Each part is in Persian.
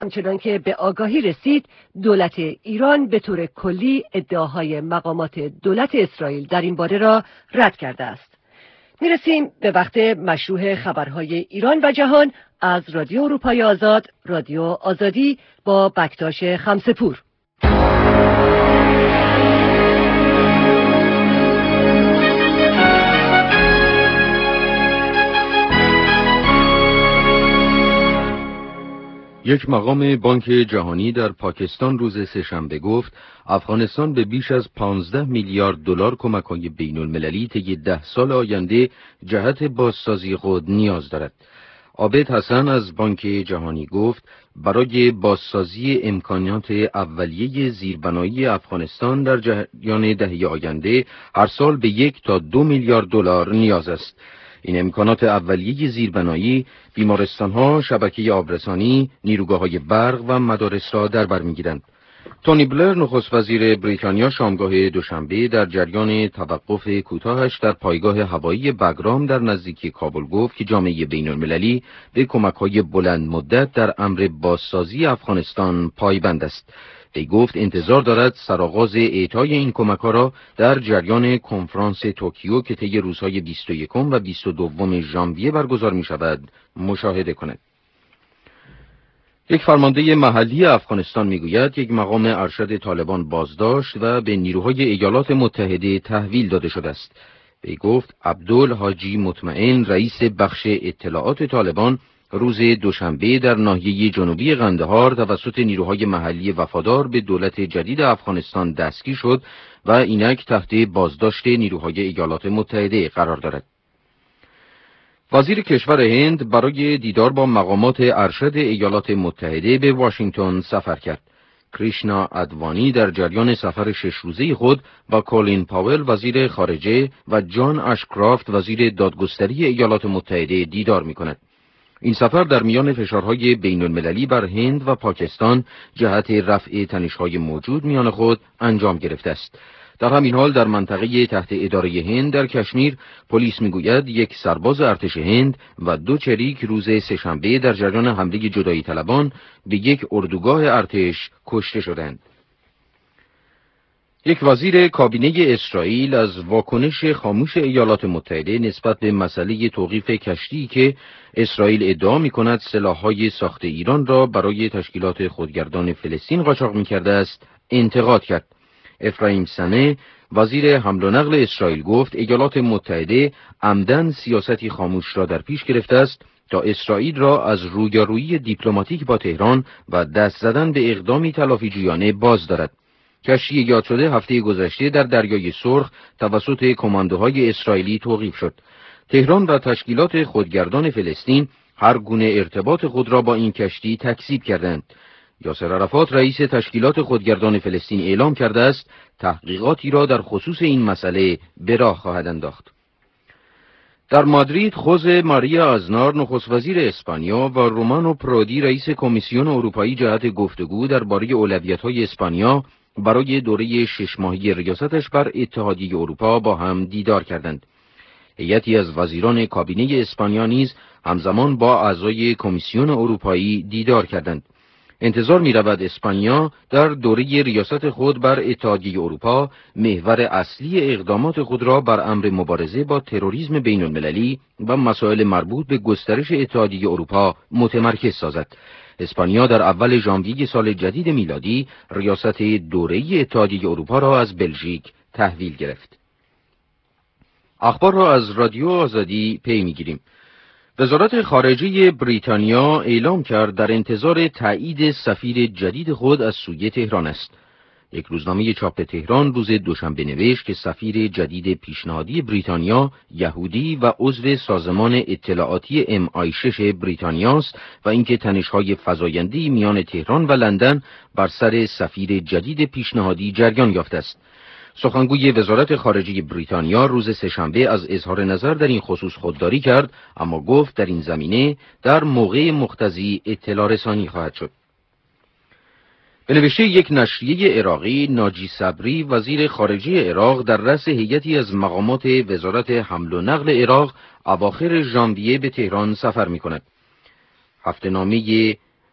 همچنان که به آگاهی رسید، دولت ایران به طور کلی ادعاهای مقامات دولت اسرائیل در این باره را رد کرده است. میرسیم به وقت مشروع خبرهای ایران و جهان از رادیو اروپای آزاد، رادیو آزادی با بکتاش خمسه‌پور. یک مقام بانک جهانی در پاکستان روز سه‌شنبه گفت افغانستان به بیش از 15 میلیارد دلار کمک‌های بین‌المللی طی 10 سال آینده جهت بازسازی خود نیاز دارد. عابد حسن از بانک جهانی گفت برای بازسازی امکانات اولیه زیربنایی افغانستان در جریان دهه آینده هر سال به 1 تا 2 میلیارد دلار نیاز است. این امکانات اولیه زیربنایی بیمارستان‌ها، شبکه آبرسانی، نیروگاه‌های برق و مدارس را در بر می‌گیرند. تونی بلر نخست وزیر بریتانیا شامگاه دوشنبه در جریان توقف کوتاهش در پایگاه هوایی بگرام در نزدیکی کابل گفت که جامعه بین‌المللی به کمک‌های بلند مدت در امر بازسازی افغانستان پایبند است. وی گفت انتظار دارد سرآغاز اعطای این کمک‌ها را در جریان کنفرانس توکیو که طی روزهای 21 و 22 ژانویه برگزار می‌شود مشاهده کند. یک فرمانده محلی افغانستان میگوید یک مقام ارشد طالبان بازداشت و به نیروهای ایالات متحده تحویل داده شده است. وی گفت عبدالحاجی مطمئن رئیس بخش اطلاعات طالبان روز دوشنبه در ناحیه جنوبی قندهار توسط نیروهای محلی وفادار به دولت جدید افغانستان دستگیر شد و اینک تحت بازداشت نیروهای ایالات متحده قرار دارد. وزیر کشور هند برای دیدار با مقامات ارشد ایالات متحده به واشنگتن سفر کرد. کریشنا ادوانی در جریان سفر 6 روزه خود با کولین پاول وزیر خارجه و جان اشکرافت وزیر دادگستری ایالات متحده دیدار می‌کند. این سفر در میان فشارهای بین‌المللی بر هند و پاکستان جهت رفع تنش‌های موجود میان خود انجام گرفته است. در همین حال در منطقه تحت اداره هند در کشمیر پلیس میگوید یک سرباز ارتش هند و 2 چریک روز سه‌شنبه در جریان حمله جدایی طلبان به یک اردوگاه ارتش کشته شدند. یک وزیر کابینه اسرائیل از واکنش خاموش ایالات متحده نسبت به مسئله توقیف کشتی که اسرائیل ادعا می‌کند سلاح‌های ساخت ایران را برای تشکیلات خودگردان فلسطین قاچاق می‌کرده است انتقاد کرد. افرایم سنه وزیر حمل و نقل اسرائیل گفت ایالات متحده عمدن سیاستی خاموش را در پیش گرفته است تا اسرائیل را از رویارویی دیپلماتیک با تهران و دست زدن به اقدامی تلافی‌جویانه باز دارد. کشتی یاد شده هفته گذشته در دریای سرخ توسط کماندوهای اسرائیلی توقیف شد. تهران و تشکیلات خودگردان فلسطین هر گونه ارتباط خود را با این کشتی تکذیب کردند. یاسر عرفات رئیس تشکیلات خودگردان فلسطین اعلام کرده است تحقیقاتی را در خصوص این مسئله به راه خواهد انداخت. در مادرید خوزه ماریا ازنار نخست وزیر اسپانیا و رومانو پرودی رئیس کمیسیون اروپایی جهت گفتگو درباره اولویت‌های اسپانیا برای دوره 6 ماهه ریاستش بر اتحادیه اروپا با هم دیدار کردند. هیئتی از وزیران کابینه اسپانیا نیز همزمان با اعضای کمیسیون اروپایی دیدار کردند. انتظار می‌رود اسپانیا در دوره ریاست خود بر اتحادیه اروپا محور اصلی اقدامات خود را بر امر مبارزه با تروریسم بین‌المللی و مسائل مربوط به گسترش اتحادیه اروپا متمرکز سازد. اسپانیا در اول ژانویه سال جدید میلادی ریاست دوره اتحادیه اروپا را از بلژیک تحویل گرفت. اخبار را از رادیو آزادی پی می‌گیریم. وزارت خارجه بریتانیا اعلام کرد در انتظار تایید سفیر جدید خود از سوی تهران است. یک روزنامه چاپ تهران روز دوشنبه نوشت که سفیر جدید پیشنهادی بریتانیا یهودی و عضو سازمان اطلاعاتی MI6 بریتانیاست و اینکه تنش‌های فزاینده‌ای میان تهران و لندن بر سر سفیر جدید پیشنهادی جریان یافته است. سخنگوی وزارت خارجه بریتانیا روز سه‌شنبه از اظهار نظر در این خصوص خودداری کرد، اما گفت در این زمینه در موقع مقتضی اطلاع رسانی خواهد شد. به نوشته یک نشریه عراقی، ناجی صبری وزیر خارجه عراق در رأس هیئتی از مقامات وزارت حمل و نقل عراق اواخر ژانویه به تهران سفر می‌کند. هفته‌نامه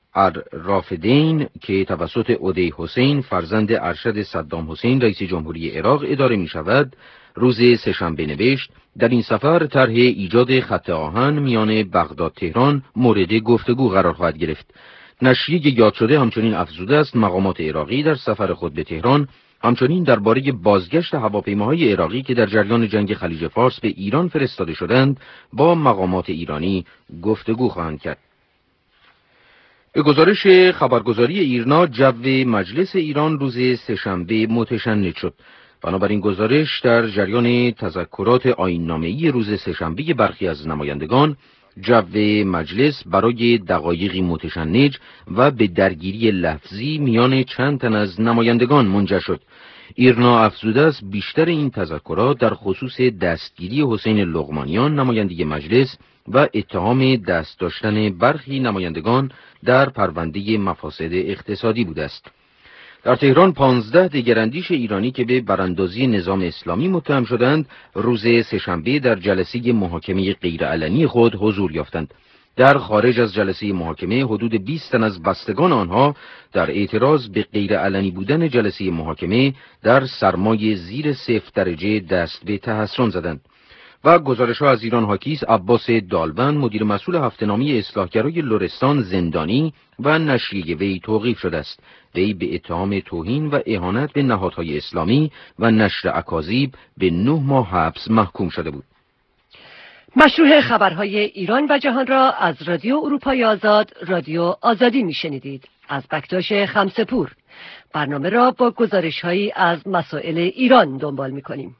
الرافدین که توسط عدی حسین فرزند ارشد صدام حسین رئیس جمهوری عراق اداره می شود، روز سه‌شنبه نوشت در این سفر طرح ایجاد خط آهن میان بغداد تهران مورد گفتگو قرار خواهد گرفت. نشریه یاد شده همچنین افزوده است مقامات عراقی در سفر خود به تهران همچنین درباره بازگشت هواپیماهای عراقی که در جریان جنگ خلیج فارس به ایران فرستاده شدند با مقامات ایرانی گفتگو خواهند کرد. به گزارش خبرگزاری ایرنا، جو مجلس ایران روز سه‌شنبه متشنج شد. بنابراین گزارش در جریان تذکرات آیین‌نامه‌ای روز سه‌شنبه برخی از نمایندگان، جو مجلس برای دقایقی متشنج و به درگیری لفظی میان چند تن از نمایندگان منجر شد. ایرنا افزوده است بیشتر این تذکرات در خصوص دستگیری حسین لقمانیان نماینده مجلس و اتهام دست داشتن برخی نمایندگان در پرونده مفاسد اقتصادی بوده است. در تهران 15 دگراندیش ایرانی که به براندازی نظام اسلامی متهم شدند، روز سه‌شنبه در جلسه محاکمه غیرعلنی خود حضور یافتند. در خارج از جلسه محاکمه حدود 20 تن از بستگان آنها در اعتراض به غیرعلنی بودن جلسه محاکمه در سرمای زیر 0 درجه دست به تحسن زدند. و گزارش‌ها از ایران حاکی است عباس دالبند، مدیر مسئول هفته‌نامه اصلاحگرای لرستان، زندانی و نشریه وی توقیف شده است. وی به اتهام توهین و اهانت به نهادهای اسلامی و نشر اکاذیب به 9 ماه حبس محکوم شده بود. مشروع خبرهای ایران و جهان را از رادیو اروپای آزاد، رادیو آزادی میشنیدید. از بکتاش خمسه‌پور برنامه را با گزارش‌هایی از مسائل ایران دنبال می‌کنیم.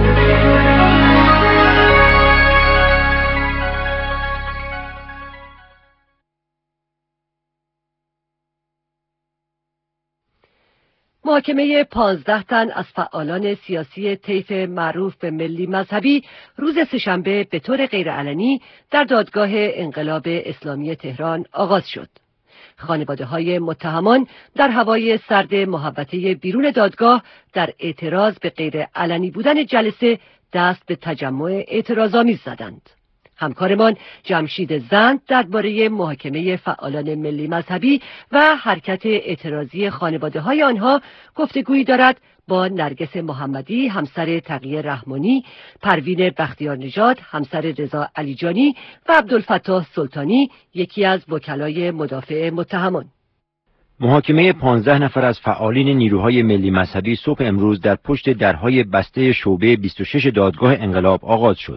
محاکمه 15 تن از فعالان سیاسی طیف معروف به ملی مذهبی روز سه‌شنبه به طور غیرعلنی در دادگاه انقلاب اسلامی تهران آغاز شد. خانواده‌های متهمان در هوای سرد محوطه بیرون دادگاه در اعتراض به غیرعلنی بودن جلسه دست به تجمع اعتراض‌آمیز زدند. همکارمان جمشید زند درباره محاکمه فعالان ملی مذهبی و حرکت اعتراضی خانواده‌های آنها گفتگویی دارد با نرگس محمدی همسر تقی رحمانی، پروین بختیار نژاد همسر رضا علیجانی و عبدالفتاح سلطانی یکی از وکلای مدافع متهمان. محاکمه 15 نفر از فعالین نیروهای ملی مذهبی صبح امروز در پشت درهای بسته شعبه 26 دادگاه انقلاب آغاز شد.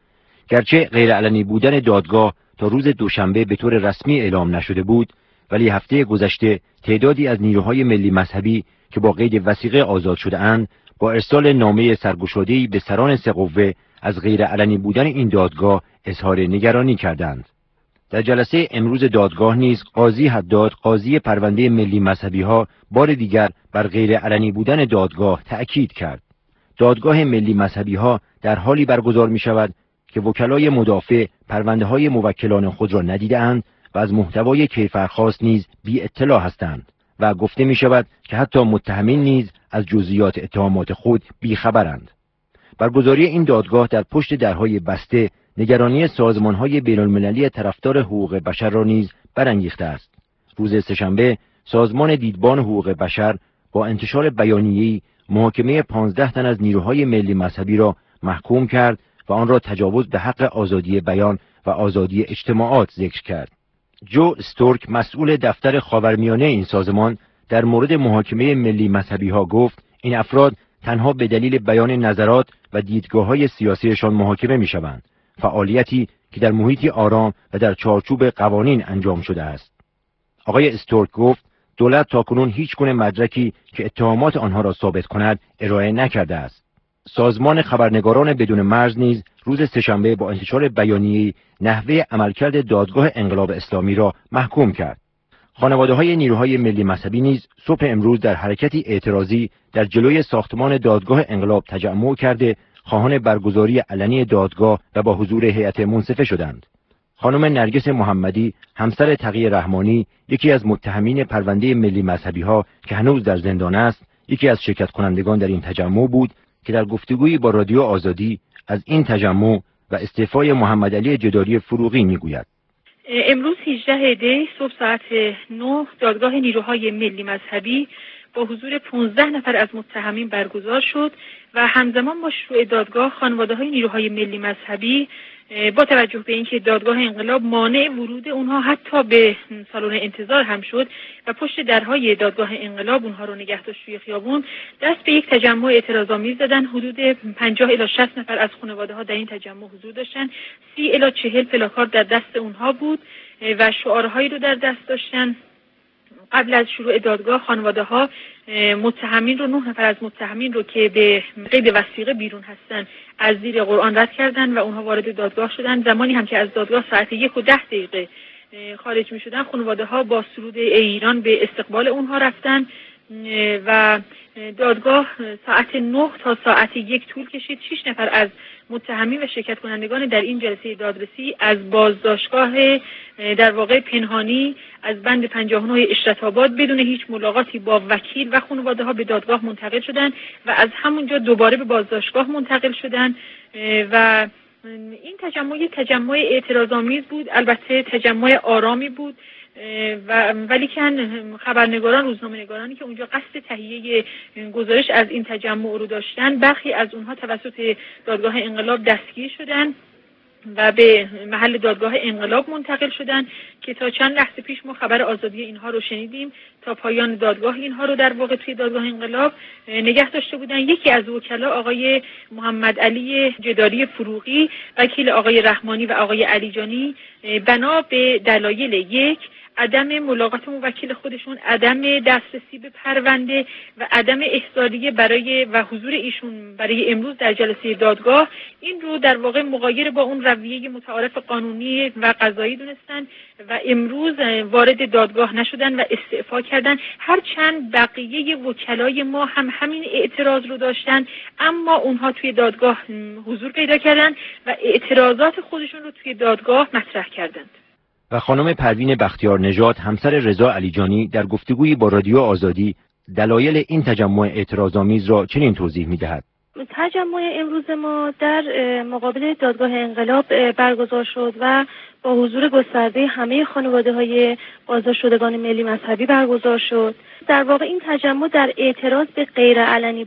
گرچه غیرعلنی بودن دادگاه تا روز دوشنبه به طور رسمی اعلام نشده بود، ولی هفته گذشته تعدادی از نیروهای ملی مذهبی که با قید وثیقه آزاد شده اند با ارسال نامه سرگشاده‌ای به سران سه قوه از غیرعلنی بودن این دادگاه اظهار نگرانی کردند. در جلسه امروز دادگاه نیز قاضی حداد، قاضی پرونده ملی مذهبی ها، بار دیگر بر غیرعلنی بودن دادگاه تأکید کرد. دادگاه ملی مذهبی ها در حالی برگزار می شود که وکلای مدافع پرونده های موکلان خود را ندیده‌اند و از محتوای کیفرخواست نیز بی اطلاع هستند و گفته می شود که حتی متهمین نیز از جزئیات اتهامات خود بی خبرند. برگزاری این دادگاه در پشت درهای بسته نگرانی سازمان‌های بین‌المللی طرفدار حقوق بشر را نیز برانگیخته است. روز سه‌شنبه سازمان دیدبان حقوق بشر با انتشار بیانیه‌ای محاکمه 15 تن از نیروهای ملی مذهبی را محکوم کرد و آن را تجاوز به حق آزادی بیان و آزادی اجتماعات ذکر کرد. جو استورک، مسئول دفتر خاورمیانه این سازمان، در مورد محاکمه ملی مذهبی ها گفت این افراد تنها به دلیل بیان نظرات و دیدگاه‌های سیاسیشان محاکمه می‌شوند، فعالیتی که در محیطی آرام و در چارچوب قوانین انجام شده است. آقای استورک گفت دولت تاکنون هیچ گونه مدرکی که اتهامات آنها را ثابت کند ارائه نکرده است. سازمان خبرنگاران بدون مرز نیز روز سه‌شنبه با انتشار بیانیه‌ای نحوه عملکرد دادگاه انقلاب اسلامی را محکوم کرد. خانواده‌های نیروهای ملی مذهبی نیز صبح امروز در حرکتی اعتراضی در جلوی ساختمان دادگاه انقلاب تجمع کرده خواهان برگزاری علنی دادگاه و با حضور هیئت منصفه شدند. خانم نرگس محمدی همسر تقی رحمانی، یکی از متهمین پرونده ملی مذهبی ها که هنوز در زندان است، یکی از شرکت کنندگان در این تجمع بود که در گفتگویی با رادیو آزادی از این تجمع و استعفای محمد علی جداری فروغی میگوید. امروز 18 دی صبح ساعت 9 دادگاه نیروهای ملی مذهبی با حضور 15 نفر از متهمین برگزار شد و همزمان با شروع دادگاه خانواده‌های نیروهای ملی مذهبی با توجه به اینکه دادگاه انقلاب مانع ورود اونها حتی به سالن انتظار هم شد و پشت درهای دادگاه انقلاب اونها رو نگه داشت توی خیابون، دست به یک تجمع اعتراض‌آمیز زدن. حدود 50 الی 60 نفر از خانواده‌ها در این تجمع حضور داشتن. 30 الی 40 پلاکارد در دست اونها بود و شعارهایی رو در دست داشتن. قبل از شروع دادگاه خانواده‌ها متهمین رو 9 نفر از متهمین رو که به قید وثیقه بیرون هستن از زیر قرآن رد کردن و اونها وارد دادگاه شدن. زمانی هم که از دادگاه ساعت 1:10 خارج می شدن، خانواده‌ها با سرود ای ایران به استقبال اونها رفتن و دادگاه ساعت 9 تا ساعت 1 طول کشید. 6 نفر از متهمین و شرکت کنندگان در این جلسه دادرسی از بازداشتگاه در واقع پنهانی از بند 59 اشرت‌آباد بدون هیچ ملاقاتی با وکیل و خانواده‌ها به دادگاه منتقل شدند و از همونجا دوباره به بازداشتگاه منتقل شدند و این تجمع یک تجمع اعتراض‌آمیز بود، البته تجمع آرامی بود ولیکن خبرنگاران، روزنامه‌نگارانی که اونجا قصد تهیه گزارش از این تجمع رو داشتن، برخی از اونها توسط دادگاه انقلاب دستگیر شدند و به محل دادگاه انقلاب منتقل شدند که تا چند لحظه پیش ما خبر آزادی اینها رو شنیدیم. تا پایان دادگاه اینها رو در واقع توی دادگاه انقلاب نگه داشته بودن. یکی از وکلا آقای محمد علی جداری فروغی، وکیل آقای رحمانی و آقای علیجانی، بنا به دلایل یک عدم ملاقات موکل خودشون، عدم دسترسی به پرونده و عدم احضاریه برای و حضور ایشون برای امروز در جلسه دادگاه، این رو در واقع مغایر با اون رویه متعارف قانونی و قضایی دونستن و امروز وارد دادگاه نشدن و استعفا کردن. هرچند بقیه وکلای ما هم همین اعتراض رو داشتن، اما اونها توی دادگاه حضور پیدا کردن و اعتراضات خودشون رو توی دادگاه مطرح کردند. و خانم پروین بختیار نژاد همسر رضا علیجانی در گفتگویی با رادیو آزادی دلایل این تجمع اعتراض‌آمیز را چنین توضیح می‌دهد. تجمع امروز ما در مقابل دادگاه انقلاب برگزار شد و با حضور گسترده همه خانواده‌های بازداشت شدگان ملی مذهبی برگزار شد. در واقع این تجمع در اعتراض به غیر علنی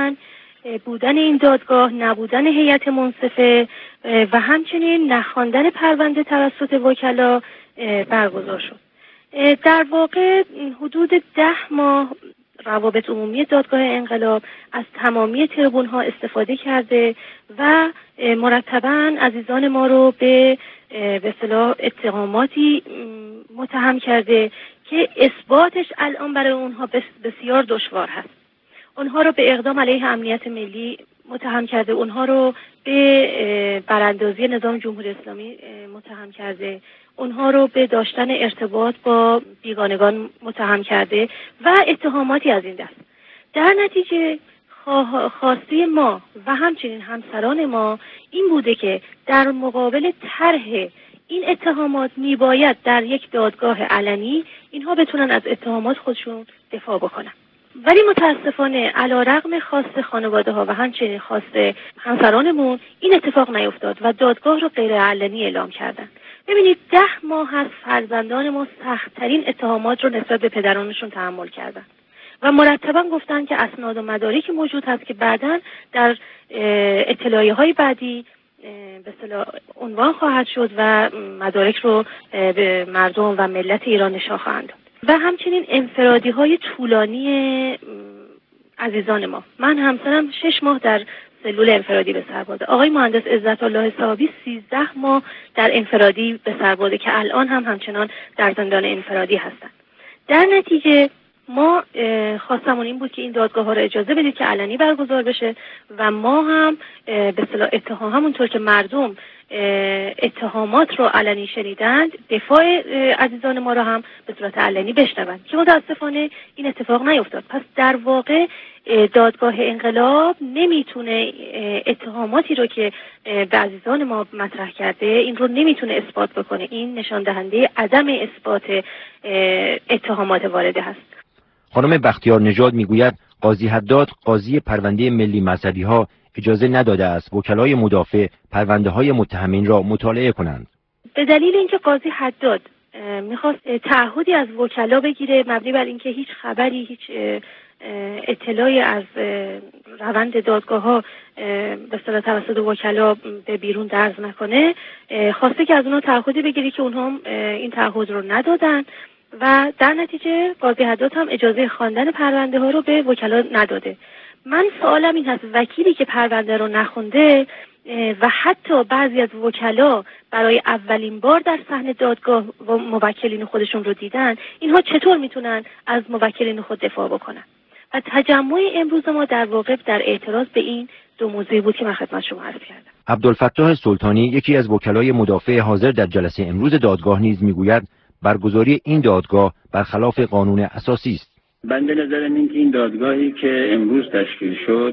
بودن این دادگاه، نبودن هیئت منصفه و همچنین نخواندن پرونده توسط وکلا برگزار شد. در واقع حدود 10 ماه روابط عمومی دادگاه انقلاب از تمامی تریبون‌ها استفاده کرده و مرتباً عزیزان ما رو به اصطلاح اتهاماتی متهم کرده که اثباتش الان برای اونها بسیار دشوار هست. اونها رو به اقدام علیه امنیت ملی متهم کرده، اونها رو به براندازی نظام جمهوری اسلامی متهم کرده، اونها رو به داشتن ارتباط با بیگانگان متهم کرده و اتهاماتی از این دست. در نتیجه خواسته ما و همچنین همسران ما این بوده که در مقابل طرح این اتهامات میباید در یک دادگاه علنی اینها بتونن از اتهامات خودشون دفاع بکنن. ولی متاسفانه علیرغم خواست خانواده ها و همچنین خواست همسرانمون این اتفاق نیفتاد و دادگاه رو غیر علنی اعلام کردن. ببینید 10 ماه از فرزندان ما سخت‌ترین اتهامات رو نسبت به پدرانشون تحمل کردن و مرتبا گفتن که اسناد و مدارکی موجود هست که بعداً در اطلاعیه‌های بعدی به اصطلاح عنوان خواهد شد و مدارک رو به مردم و ملت ایران نشان خواهند داد. و همچنین انفرادی‌های طولانی عزیزان ما. من همسرم 6 ماه در سلول انفرادی به سر برده. آقای مهندس عزت الله صاحبی 13 ماه در انفرادی به سر برده که الان هم همچنان در زندان انفرادی هستند. در نتیجه ما خواستمون این بود که این دادگاه ها رو اجازه بدید که علنی برگزار بشه و ما هم به اصطلاح اتهام همونطور که مردم اتهامات رو علنی شنیدند، دفاع عزیزان ما رو هم به صورت علنی بشنوند که متاسفانه این اتفاق نیفتاد. پس در واقع دادگاه انقلاب نمیتونه اتهاماتی رو که به عزیزان ما مطرح کرده این رو نمیتونه اثبات بکنه. این نشان دهنده عدم اثبات اتهامات وارده هست. خانم بختیار نژاد میگوید قاضی حداد قاضی پرونده ملی مذهبی ها اجازه نداده است وکلای مدافع پرونده های متهمین را مطالعه کنند. به دلیل اینکه قاضی حداد میخواست تعهدی از وکلا بگیره مبنی بر اینکه هیچ خبری، هیچ اطلاعی از روند دادگاه‌ها به اصطلاح توسط وکلا به بیرون درز نکنه، خواسته که از اونها تعهدی بگیری که اونها این تعهد رو ندادن و در نتیجه قاضی حداد هم اجازه خواندن پرونده ها رو به وکلا نداده. من سوالم این هست وکیلی که پرونده رو نخونده و حتی بعضی از وکلا برای اولین بار در صحنه دادگاه و موکلین خودشون رو دیدن، اینها چطور میتونن از موکلین خود دفاع بکنن؟ و تجمع امروز ما در واقع در اعتراض به این دو موضوع بود که من خدمت شما عرض کردم. عبدالفتاح سلطانی، یکی از وکلای مدافع حاضر در جلسه امروز دادگاه، نیز میگوید برگزاری این دادگاه برخلاف قانون اساسی است. بنده نظرم این که این دادگاهی که امروز تشکیل شد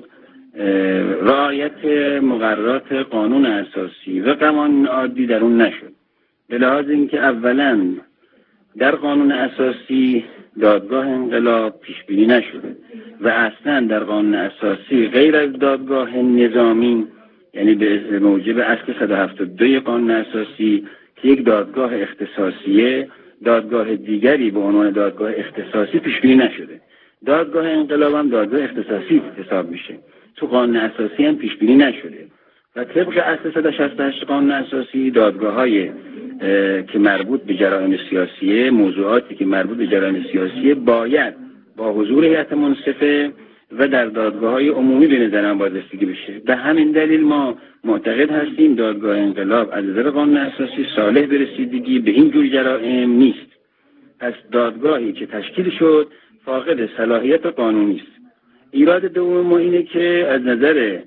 رعایت مقررات قانون اساسی و قوانین عادی در اون نشد. به لحاظ اینکه اولا در قانون اساسی دادگاه انقلاب پیش بینی نشده و اصلا در قانون اساسی غیر از دادگاه نظامی، یعنی به موجب اصل 172 قانون اساسی که یک دادگاه اختصاصیه، دادگاه دیگری به عنوان دادگاه اختصاصی پیش بینی نشده. دادگاه انقلاب هم دادگاه اختصاصی حساب میشه، تو قانون اساسی هم پیش بینی نشده و طبق اصل 168 قانون اساسی دادگاه‌های که مربوط به جرایم سیاسیه، موضوعاتی که مربوط به جرایم سیاسیه باید با حضور هیئت منصفه و در دادگاه‌های عمومی به نظر من باید رسیدگی بشه. به همین دلیل ما معتقد هستیم دادگاه انقلاب از نظر قانون اساسی صالح به رسیدگی به این جور جرایم نیست. پس دادگاهی که تشکیل شد فاقد صلاحیت قانونی است. ایراد دوم ما اینه که از نظر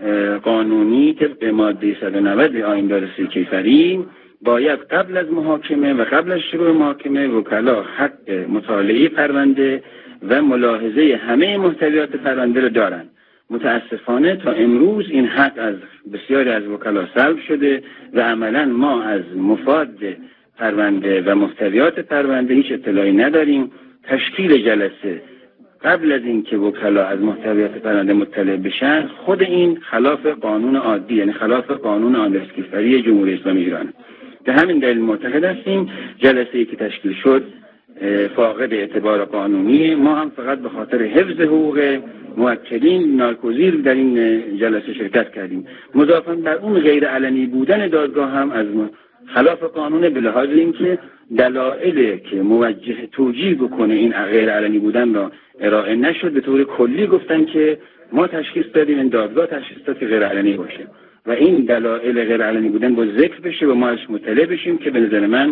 قانونی طبق ماده 190 آیین دادرسی کیفری باید قبل از محاکمه و قبل از شروع محاکمه وکلا حق مطالعه پرونده و ملاحظه همه محتویات پرونده را دارند. متاسفانه تا امروز این حق از بسیاری از وکلا سلب شده و عملا ما از مفاد پرونده و محتویات پرونده هیچ اطلاعی نداریم. تشکیل جلسه قبل از اینکه وکلا از محتویات پرونده مطلع بشن خود این خلاف قانون عادی، یعنی خلاف قانون آدرس کیفری جمهوری اسلامی ایران. به همین دلیل معتقد هستیم جلسه‌ای که تشکیل شد فاقد اعتبار قانونی. ما هم فقط به خاطر حفظ حقوق موکلین ناگزیر در این جلسه شرکت کردیم. مضافاً بر اون غیر علنی بودن دادگاه هم از خلاف قانون به لحاظ اینکه دلایلی که موجه توجیه بکنه این غیر علنی بودن را ارائه نشد. به طور کلی گفتن که ما تشخیص دادیم این دادگاه تشخیص داد که غیر علنی باشه و این دلایل غیر علنی بودن با ذکر بشه و ما ازش مطلع بشیم که به نظر من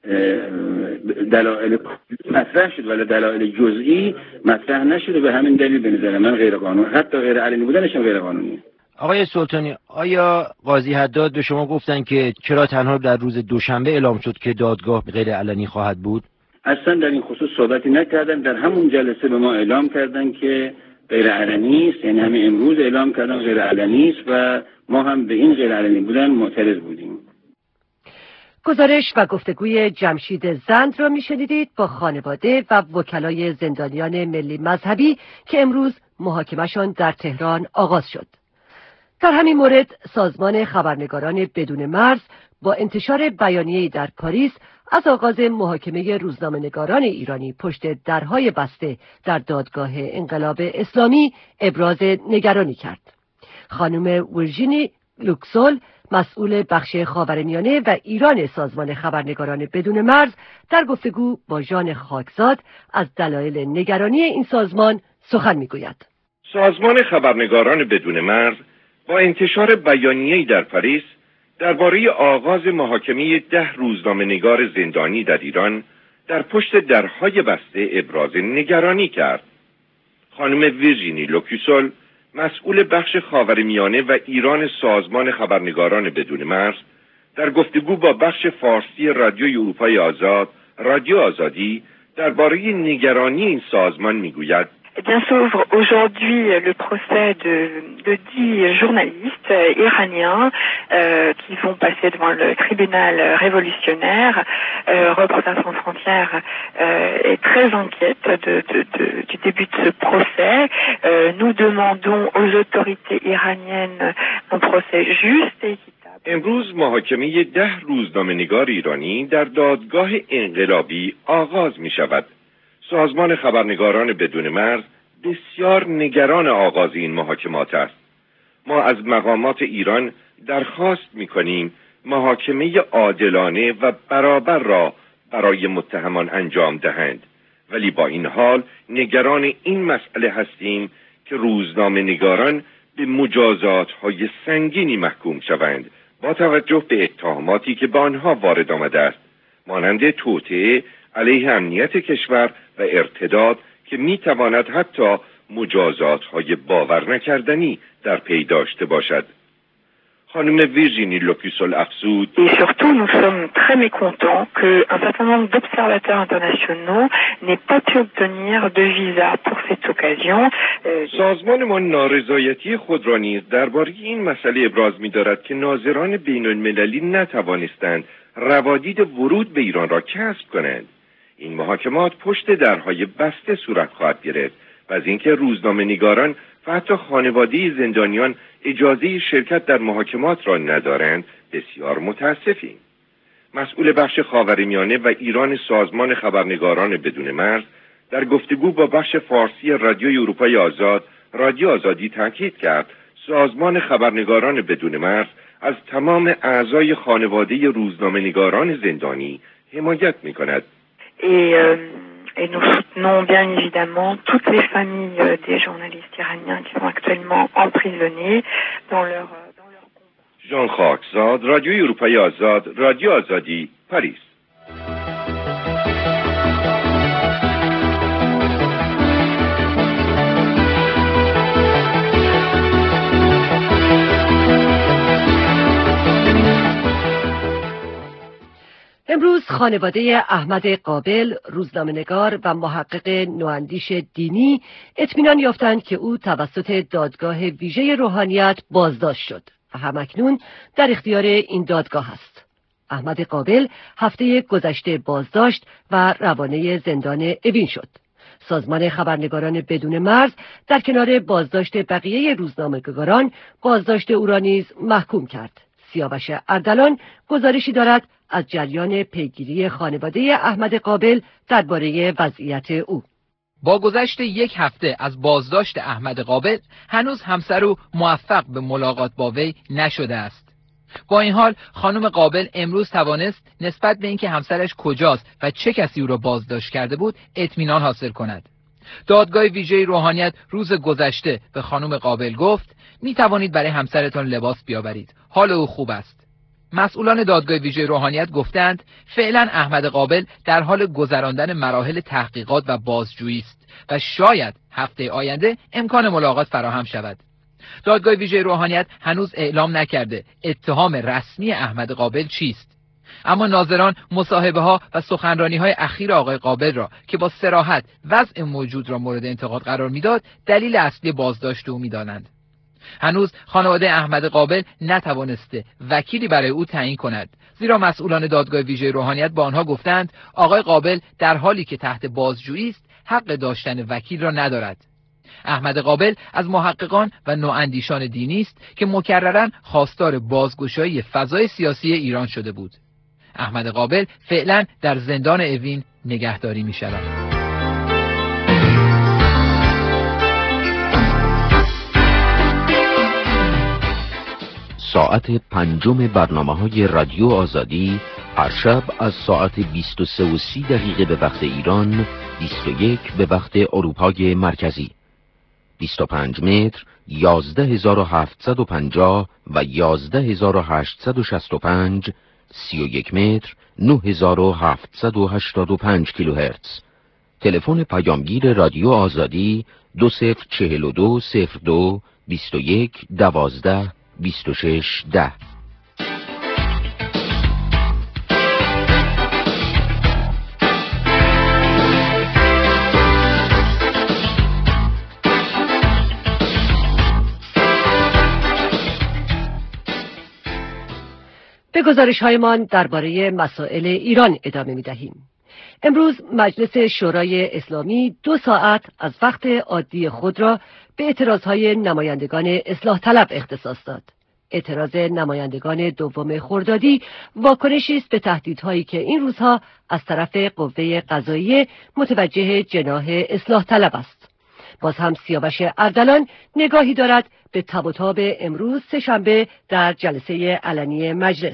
دلایل مطرح شد ولی دلایل جزئی مطرح نشده. به همین دلیل به نظر من غیر قانونی، حتی غیر علنی بودنش هم غیر قانونیه. آقای سلطانی، آیا قاضی حداد به شما گفتن که چرا تنها در روز دوشنبه اعلام شد که دادگاه غیر علنی خواهد بود؟ اصلا در این خصوص صحبتی نکردن. در همون جلسه به ما اعلام کردن که غیر علنی است، یعنی همین امروز اعلام کردن غیر علنی است و ما هم به این غیر علنی بودن معترض بودیم. گزارش و گفتگوی جمشید زند را میشنیدید با خانواده و وکلای زندانیان ملی مذهبی که امروز محاکمه‌شان در تهران آغاز شد. در همین مورد سازمان خبرنگاران بدون مرز با انتشار بیانیه‌ای در پاریس از آغاز محاکمه روزنامه‌نگاران ایرانی پشت درهای بسته در دادگاه انقلاب اسلامی ابراز نگرانی کرد. خانم ویرژینی لوکسول، مسئول بخش خاورمیانه و ایران سازمان خبرنگاران بدون مرز، در گفتگو با ژان خاکزاد از دلایل نگرانی این سازمان سخن می‌گوید. سازمان خبرنگاران بدون مرز با انتشار بیانیه‌ای در پاریس درباره آغاز محاکمه 10 روزنامه‌نگار زندانی در ایران در پشت درهای بسته ابراز نگرانی کرد. خانم ویرژینی لوکسول، مسئول بخش خاورمیانه و ایران سازمان خبرنگاران بدون مرز، در گفتگو با بخش فارسی رادیوی اروپای آزاد، رادیو آزادی، درباره نگرانی این سازمان میگوید: Eh bien, s'ouvre aujourd'hui le procès de 10 journalistes iraniens qui vont passer devant le tribunal révolutionnaire. Reporters sans frontières est très inquiète du début de ce procès. Nous demandons aux autorités iraniennes un procès juste et équitable. امروز محاکمه 10 روزنامه‌نگار ایرانی در دادگاه انقلابی آغاز می شود. سازمان خبرنگاران بدون مرز بسیار نگران آغاز این محاکمات است. ما از مقامات ایران درخواست می کنیم محاکمه عادلانه و برابر را برای متهمان انجام دهند، ولی با این حال نگران این مسئله هستیم که روزنامه‌نگاران به مجازات‌های سنگینی محکوم شوند با توجه به اتهاماتی که به آنها وارد آمده است، مانند توطئه علیه امنیت کشور و ارتداد که میتواند حتی مجازات‌های باور نکردنی در پی داشته باشد. خانم ویرجینی لوکوسول افزود: Et surtout, nous sommes très mécontents qu'un certain nombre d'observateurs internationaux n'aient pas pu obtenir de visa pour cette occasion. سازمان ما نارضایتی خود را نیز درباره این مسئله ابراز می‌دارد که ناظران بین‌المللی نتوانستند روادید ورود به ایران را کسب کنند. این محاکمات پشت درهای بسته صورت خواهد گرفت و از اینکه روزنامه‌نگاران و حتی خانواده زندانیان اجازه شرکت در محاکمات را ندارند بسیار متاسفیم. مسئول بخش خاورمیانه و ایران سازمان خبرنگاران بدون مرز در گفتگو با بخش فارسی رادیوی اروپای آزاد، رادیو آزادی تاکید کرد سازمان خبرنگاران بدون مرز از تمام اعضای خانواده روزنامه‌نگاران زندانی حمایت می‌کند. Et nous soutenons bien évidemment toutes les familles des journalistes iraniens qui sont actuellement emprisonnés dans leur combat. ژان خاکزاد، رادیوی اروپای آزاد، رادیو آزادی، پاریس. امروز خانواده احمد قابل، روزنامه‌نگار و محقق نواندیش دینی، اطمینان یافتند که او توسط دادگاه ویژه روحانیت بازداشت شد و همکنون در اختیار این دادگاه است. احمد قابل هفته گذشته بازداشت و روانه زندان اوین شد. سازمان خبرنگاران بدون مرز در کنار بازداشت بقیه روزنامه‌نگاران بازداشت او را نیز محکوم کرد. سیاوش اردلان گزارشی دارد از جریان پیگیری خانواده احمد قابل درباره وضعیت او. با گذشت یک هفته از بازداشت احمد قابل هنوز همسر او موفق به ملاقات با وی نشده است. با این حال خانم قابل امروز توانست نسبت به اینکه همسرش کجاست و چه کسی او را بازداشت کرده بود اطمینان حاصل کند. دادگاه ویژه روحانیت روز گذشته به خانم قابل گفت می توانید برای همسرتان لباس بیاورید، حال او خوب است. مسئولان دادگاه ویژه روحانیت گفتند فعلا احمد قابل در حال گذراندن مراحل تحقیقات و بازجویی است و شاید هفته آینده امکان ملاقات فراهم شود. دادگاه ویژه روحانیت هنوز اعلام نکرده اتهام رسمی احمد قابل چیست، اما ناظران مصاحبه‌ها و سخنرانی‌های اخیر آقای قابل را که با صراحت وضع موجود را مورد انتقاد قرار میداد دلیل اصلی بازداشت او می‌دانند. هنوز خانواده احمد قابل نتوانسته وکیلی برای او تعیین کند، زیرا مسئولان دادگاه ویژه روحانیت با آنها گفتند آقای قابل در حالی که تحت بازجویی است حق داشتن وکیل را ندارد. احمد قابل از محققان و نواندیشان دینی است که مکرراً خواستار بازگشایی فضای سیاسی ایران شده بود. احمد قابل فعلا در زندان اوین نگهداری می شود. ساعت 5 برنامه‌های رادیو آزادی هر شب از ساعت 23:30 به وقت ایران، 21 به وقت اروپای مرکزی. 25 متر 11750 و 11865، 31 متر 9785 کیلوهرتز. تلفن پیامگیر رادیو آزادی 2042 02 21 12 26 10. به گزارش‌هایمان درباره مسائل ایران ادامه می‌دهیم. امروز مجلس شورای اسلامی 2 ساعت از وقت عادی خود را به اعتراضهای نمایندگان اصلاح طلب اختصاص داد. اعتراض نمایندگان دوم خردادی واکنشی است به تهدیدهایی که این روزها از طرف قوه قضاییه متوجه جناح اصلاح طلب است. باز هم سیاوش اردلان نگاهی دارد به تب و تاب امروز سه‌شنبه در جلسه علنی مجلس.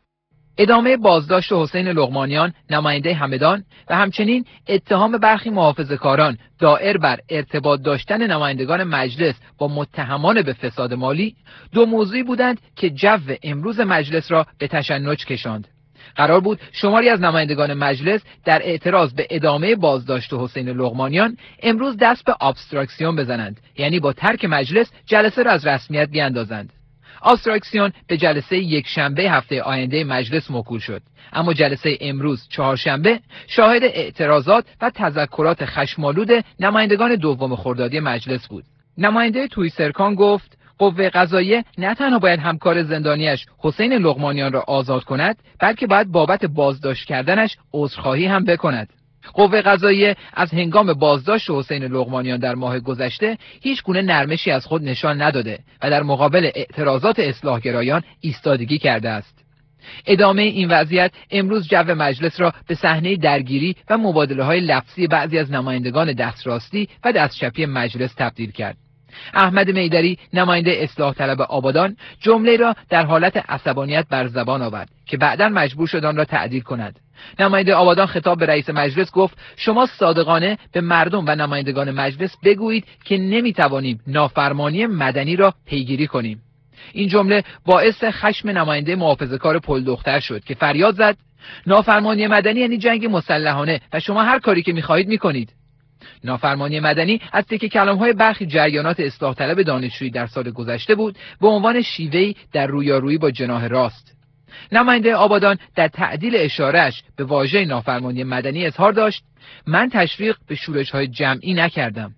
ادامه بازداشت حسین لقمانیان نماینده همدان و همچنین اتهام برخی محافظه‌کاران دائر بر ارتباط داشتن نمایندگان مجلس با متهمان به فساد مالی دو موضوعی بودند که جو امروز مجلس را به تشنج کشاند. قرار بود شماری از نمایندگان مجلس در اعتراض به ادامه بازداشت حسین لقمانیان امروز دست به ابستراکسیون بزنند، یعنی با ترک مجلس جلسه را از رسمیت بیاندازند. ابستراکسیون به جلسه یک شنبه هفته آینده مجلس موکول شد، اما جلسه امروز چهارشنبه شاهد اعتراضات و تذکرات خشمالود نمایندگان دوم خردادی مجلس بود. نماینده تویسرکان گفت قوه قضاییه نه تنها باید همکار زندانیش حسین لقمانیان را آزاد کند، بلکه باید بابت بازداشت کردنش عذرخواهی هم بکند. قوه قضاییه از هنگام بازداشت حسین لقمانیان در ماه گذشته هیچ گونه نرمشی از خود نشان نداده و در مقابل اعتراضات اصلاحگرایان ایستادگی کرده است. ادامه این وضعیت امروز جو مجلس را به صحنه درگیری و مبادله‌های لفظی بعضی از نمایندگان دستراستی و دستچپی مجلس تبدیل کرد. احمد میدری نماینده اصلاح طلب آبادان جمله را در حالت عصبانیت بر زبان آورد که بعداً مجبور شد آن را تعدیل کند. نماینده آبادان خطاب به رئیس مجلس گفت شما صادقانه به مردم و نمایندگان مجلس بگویید که نمیتوانیم نافرمانی مدنی را پیگیری کنیم. این جمله باعث خشم نماینده محافظه‌کار پلدختر شد که فریاد زد نافرمانی مدنی یعنی جنگ مسلحانه و شما هر کاری که می‌خواهید می‌کنید. نافرمانی مدنی از تکه کلام‌های برخی جریانات اصلاح طلب دانشجویی در سال گذشته بود به عنوان شیوهی در رویارویی با جناح راست. نماینده آبادان در تعدیل اشارهش به واژه نافرمانی مدنی اظهار داشت من تشویق به شورش‌های جمعی نکردم.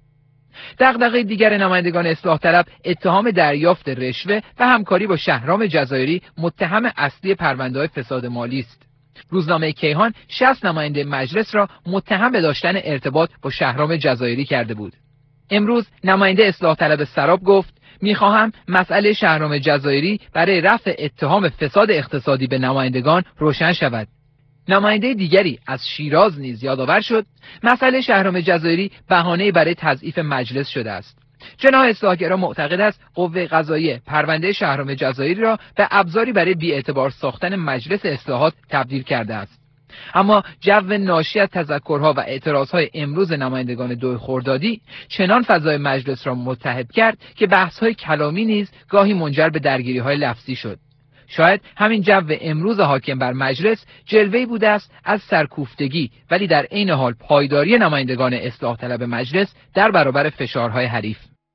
دغدغه دیگر نمایندگان اصلاح طلب اتهام دریافت رشوه و همکاری با شهرام جزایری متهم اصلی پرونده‌های فساد مالی است. روزنامه کیهان 60 نماینده مجلس را متهم به داشتن ارتباط با شهرام جزایری کرده بود. امروز نماینده اصلاح طلب سراب گفت میخواهم مسئله شهرام جزایری برای رفع اتهام فساد اقتصادی به نمایندگان روشن شود. نماینده دیگری از شیراز نیز یادآور شد مسئله شهرام جزایری بهانه‌ای برای تضعیف مجلس شده است. جناح اصلاحگرا معتقد است قوه قضاییه پرونده شهرام جزایری را به ابزاری برای بی‌اعتبار ساختن مجلس اصلاحات تبدیل کرده است. اما جو ناشی از تذکرها و اعتراضهای امروز نمایندگان دو خردادی چنان فضای مجلس را ملتهب کرد که بحث‌های کلامی نیز گاهی منجر به درگیری‌های لفظی شد. شاید همین جو امروز حاکم بر مجلس جلوه‌ای بوده است از سرکوفتگی ولی در عین حال پایداری نمایندگان اصلاح طلب مجلس در برابر فشارهای حریف.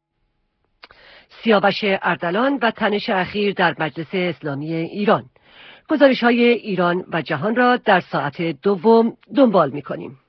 سیاوش اردلان و تنش اخیر در مجلس اسلامی ایران. گزارش‌های ایران و جهان را در ساعت دوم دنبال می‌کنیم.